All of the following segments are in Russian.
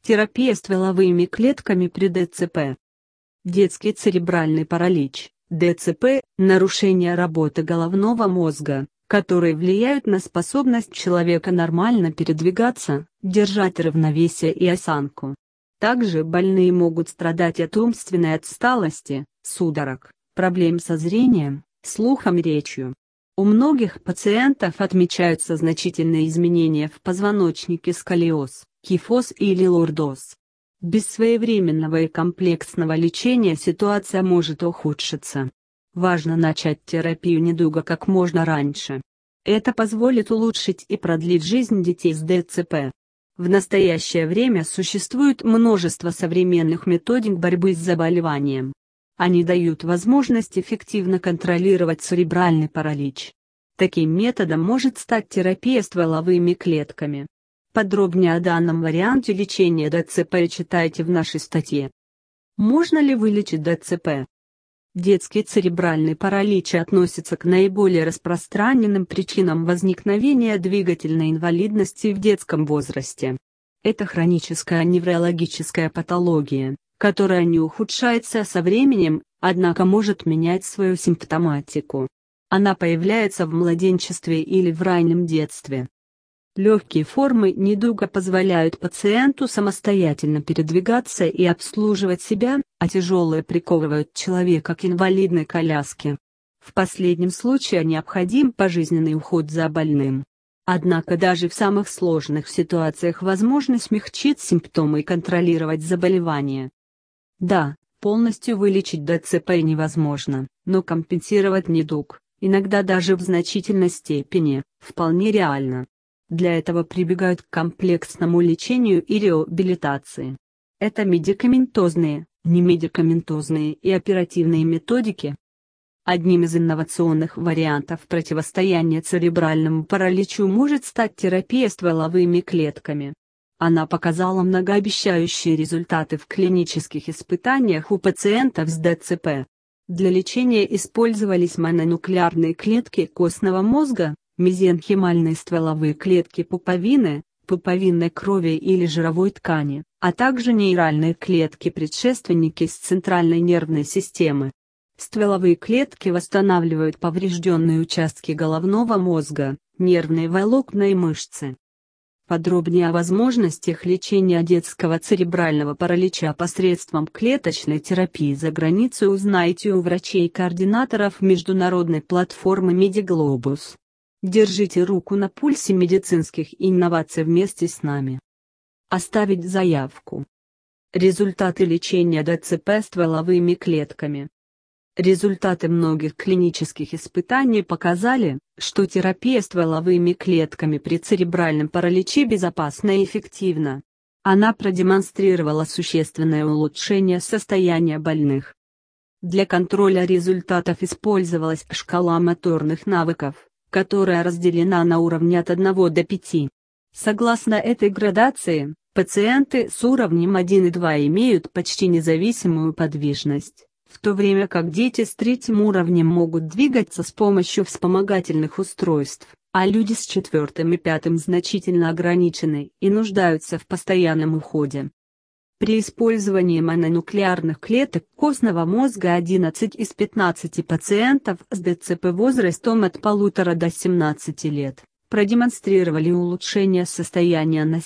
Терапия стволовыми клетками при ДЦП. Детский церебральный паралич, ДЦП, нарушение работы головного мозга, которые влияют на способность человека нормально передвигаться, держать равновесие и осанку. Также больные могут страдать от умственной отсталости, судорог, проблем со зрением, слухом и речью. У многих пациентов отмечаются значительные изменения в позвоночнике, сколиоз, кифоз или лордоз. Без своевременного и комплексного лечения ситуация может ухудшиться. Важно начать терапию недуга как можно раньше. Это позволит улучшить и продлить жизнь детей с ДЦП. В настоящее время существует множество современных методик борьбы с заболеванием. Они дают возможность эффективно контролировать церебральный паралич. Таким методом может стать терапия стволовыми клетками. Подробнее о данном варианте лечения ДЦП читайте в нашей статье. Можно ли вылечить ДЦП? Детский церебральный паралич относится к наиболее распространенным причинам возникновения двигательной инвалидности в детском возрасте. Это хроническая неврологическая патология, которая не ухудшается со временем, однако может менять свою симптоматику. Она появляется в младенчестве или в раннем детстве. Легкие формы недуга позволяют пациенту самостоятельно передвигаться и обслуживать себя, а тяжелые приковывают человека к инвалидной коляске. В последнем случае необходим пожизненный уход за больным. Однако даже в самых сложных ситуациях возможно смягчить симптомы и контролировать заболевание. Да, полностью вылечить ДЦП невозможно, но компенсировать недуг, иногда даже в значительной степени, вполне реально. Для этого прибегают к комплексному лечению и реабилитации. Это медикаментозные, немедикаментозные и оперативные методики. Одним из инновационных вариантов противостояния церебральному параличу может стать терапия стволовыми клетками. Она показала многообещающие результаты в клинических испытаниях у пациентов с ДЦП. Для лечения использовались мононуклеарные клетки костного мозга, мезенхимальные стволовые клетки пуповины, пуповинной крови или жировой ткани, а также нейральные клетки-предшественники с центральной нервной системы. Стволовые клетки восстанавливают поврежденные участки головного мозга, нервные волокна и мышцы. Подробнее о возможностях лечения детского церебрального паралича посредством клеточной терапии за границей узнайте у врачей-координаторов международной платформы Медиглобус. Держите руку на пульсе медицинских инноваций вместе с нами. Оставить заявку. Результаты лечения ДЦП стволовыми клетками. Результаты многих клинических испытаний показали, что терапия стволовыми клетками при церебральном параличе безопасна и эффективна. Она продемонстрировала существенное улучшение состояния больных. Для контроля результатов использовалась шкала моторных навыков, которая разделена на уровни от 1 до 5. Согласно этой градации, пациенты с уровнем 1 и 2 имеют почти независимую подвижность, в то время как дети с 3 уровнем могут двигаться с помощью вспомогательных устройств, а люди с 4 и 5 значительно ограничены и нуждаются в постоянном уходе. При использовании мононуклеарных клеток костного мозга 11 из 15 пациентов с ДЦП возрастом от 1,5 до 17 лет продемонстрировали улучшение состояния на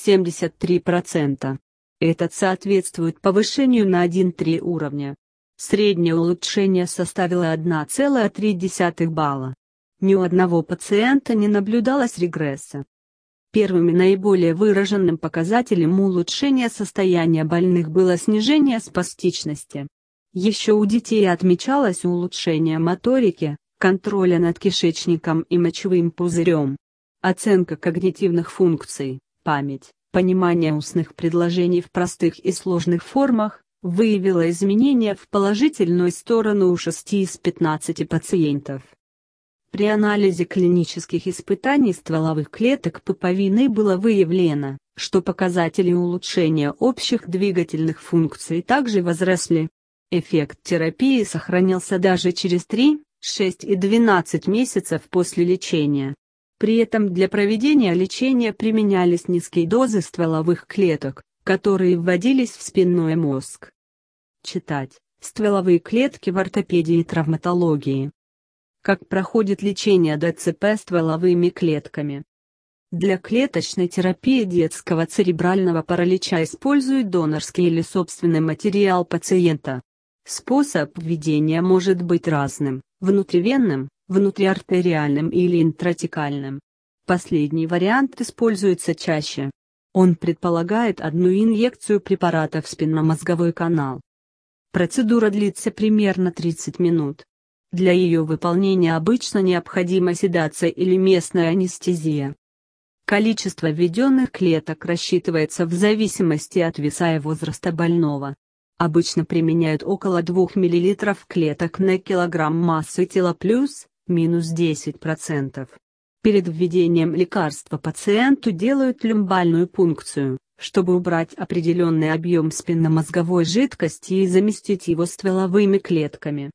73%. Это соответствует повышению на 1,3 уровня. Среднее улучшение составило 1,3 балла. Ни у одного пациента не наблюдалось регресса. Первым и наиболее выраженным показателем улучшения состояния больных было снижение спастичности. Еще у детей отмечалось улучшение моторики, контроля над кишечником и мочевым пузырем. Оценка когнитивных функций, память, понимание устных предложений в простых и сложных формах, выявила изменения в положительную сторону у 6 из 15 пациентов. При анализе клинических испытаний стволовых клеток пуповины было выявлено, что показатели улучшения общих двигательных функций также возросли. Эффект терапии сохранился даже через 3, 6 и 12 месяцев после лечения. При этом для проведения лечения применялись низкие дозы стволовых клеток, которые вводились в спинной мозг. Читать. Стволовые клетки в ортопедии и травматологии. Как проходит лечение ДЦП стволовыми клетками? Для клеточной терапии детского церебрального паралича используют донорский или собственный материал пациента. Способ введения может быть разным: внутривенным, внутриартериальным или интратекальным. Последний вариант используется чаще. Он предполагает одну инъекцию препарата в спинномозговой канал. Процедура длится примерно 30 минут. Для ее выполнения обычно необходима седация или местная анестезия. Количество введенных клеток рассчитывается в зависимости от веса и возраста больного. Обычно применяют около 2 мл клеток на килограмм массы тела плюс-минус 10%. Перед введением лекарства пациенту делают люмбальную пункцию, чтобы убрать определенный объем спинномозговой жидкости и заместить его стволовыми клетками.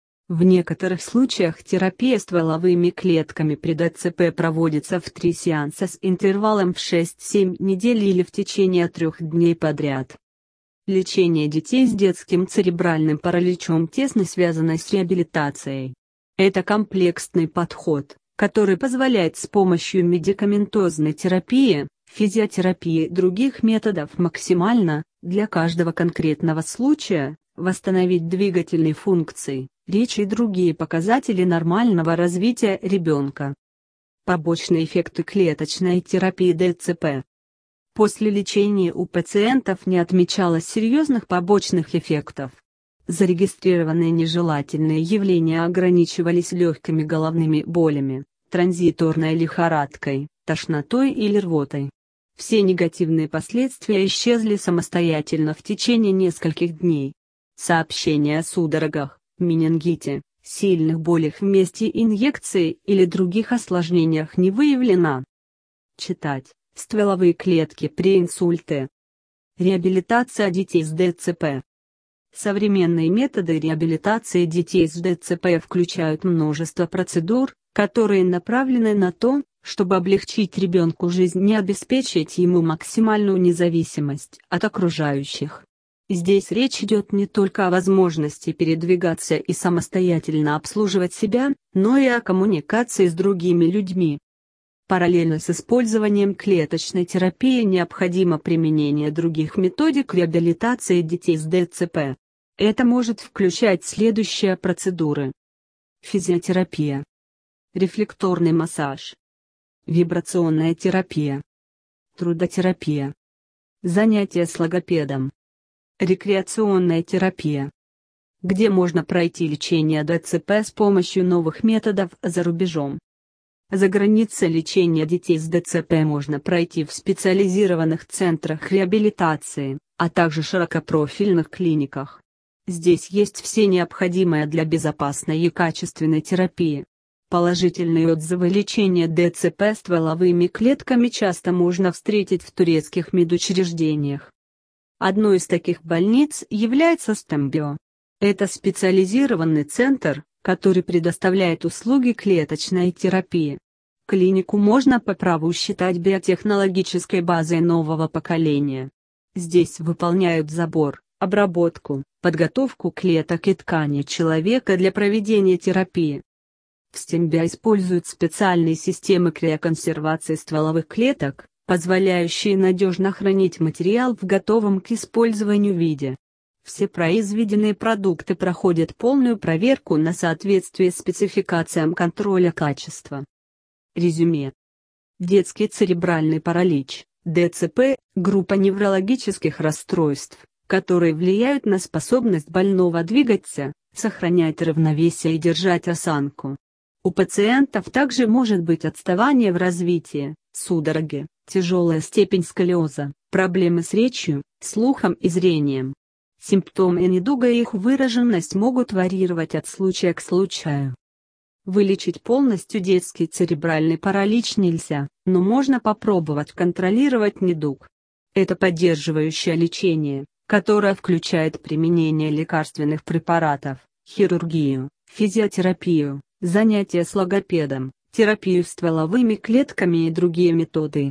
В некоторых случаях терапия стволовыми клетками при ДЦП проводится в 3 сеанса с интервалом в 6-7 недель или в течение 3 дней подряд. Лечение детей с детским церебральным параличом тесно связано с реабилитацией. Это комплексный подход, который позволяет с помощью медикаментозной терапии, физиотерапии и других методов максимально, для каждого конкретного случая, восстановить двигательные функции, речь и другие показатели нормального развития ребенка. Побочные эффекты клеточной терапии ДЦП. После лечения у пациентов не отмечалось серьезных побочных эффектов. Зарегистрированные нежелательные явления ограничивались легкими головными болями, транзиторной лихорадкой, тошнотой или рвотой. Все негативные последствия исчезли самостоятельно в течение нескольких дней. Сообщения о судорогах, менингите, сильных болях в месте инъекции или других осложнениях не выявлено. Читать. Стволовые клетки при инсульте. Реабилитация детей с ДЦП. Современные методы реабилитации детей с ДЦП включают множество процедур, которые направлены на то, чтобы облегчить ребенку жизнь и обеспечить ему максимальную независимость от окружающих. Здесь речь идет не только о возможности передвигаться и самостоятельно обслуживать себя, но и о коммуникации с другими людьми. Параллельно с использованием клеточной терапии необходимо применение других методик реабилитации детей с ДЦП. Это может включать следующие процедуры: физиотерапия, рефлекторный массаж, вибрационная терапия, трудотерапия, занятия с логопедом, рекреационная терапия. Где можно пройти лечение ДЦП с помощью новых методов за рубежом? За границей лечение детей с ДЦП можно пройти в специализированных центрах реабилитации, а также широкопрофильных клиниках. Здесь есть все необходимое для безопасной и качественной терапии. Положительные отзывы лечения ДЦП стволовыми клетками часто можно встретить в турецких медучреждениях. Одной из таких больниц является Стембио. Это специализированный центр, который предоставляет услуги клеточной терапии. Клинику можно по праву считать биотехнологической базой нового поколения. Здесь выполняют забор, обработку, подготовку клеток и тканей человека для проведения терапии. В Стембио используют специальные системы криоконсервации стволовых клеток, позволяющие надежно хранить материал в готовом к использованию виде. Все произведенные продукты проходят полную проверку на соответствие спецификациям контроля качества. Резюме. Детский церебральный паралич, ДЦП, группа неврологических расстройств, которые влияют на способность больного двигаться, сохранять равновесие и держать осанку. У пациентов также может быть отставание в развитии, судороги, тяжелая степень сколиоза, проблемы с речью, слухом и зрением. Симптомы недуга и их выраженность могут варьировать от случая к случаю. Вылечить полностью детский церебральный паралич нельзя, но можно попробовать контролировать недуг. Это поддерживающее лечение, которое включает применение лекарственных препаратов, хирургию, физиотерапию, занятия с логопедом, терапию стволовыми клетками и другие методы.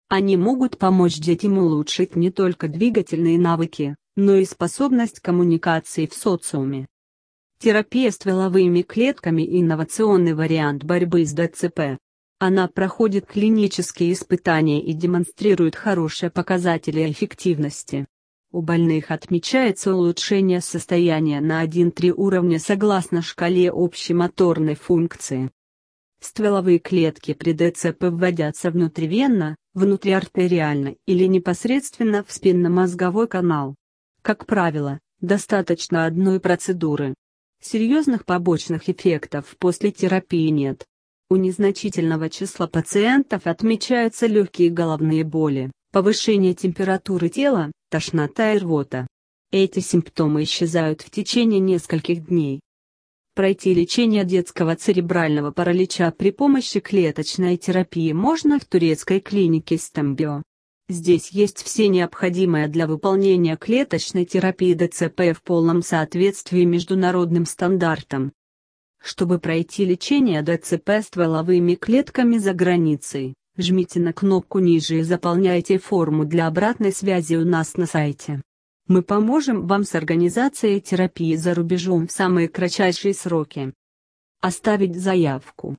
Они могут помочь детям улучшить не только двигательные навыки, но и способность коммуникации в социуме. Терапия стволовыми клетками – инновационный вариант борьбы с ДЦП. Она проходит клинические испытания и демонстрирует хорошие показатели эффективности. У больных отмечается улучшение состояния на 1-3 уровня согласно шкале общей моторной функции. Стволовые клетки при ДЦП вводятся внутривенно, внутриартериально или непосредственно в спинномозговой канал. Как правило, достаточно одной процедуры. Серьезных побочных эффектов после терапии нет. У незначительного числа пациентов отмечаются легкие головные боли, повышение температуры тела, тошнота и рвота. Эти симптомы исчезают в течение нескольких дней. Пройти лечение детского церебрального паралича при помощи клеточной терапии можно в турецкой клинике Istanbul. Здесь есть все необходимое для выполнения клеточной терапии ДЦП в полном соответствии международным стандартам. Чтобы пройти лечение ДЦП стволовыми клетками за границей, жмите на кнопку ниже и заполняйте форму для обратной связи у нас на сайте. Мы поможем вам с организацией терапии за рубежом в самые кратчайшие сроки. Оставить заявку.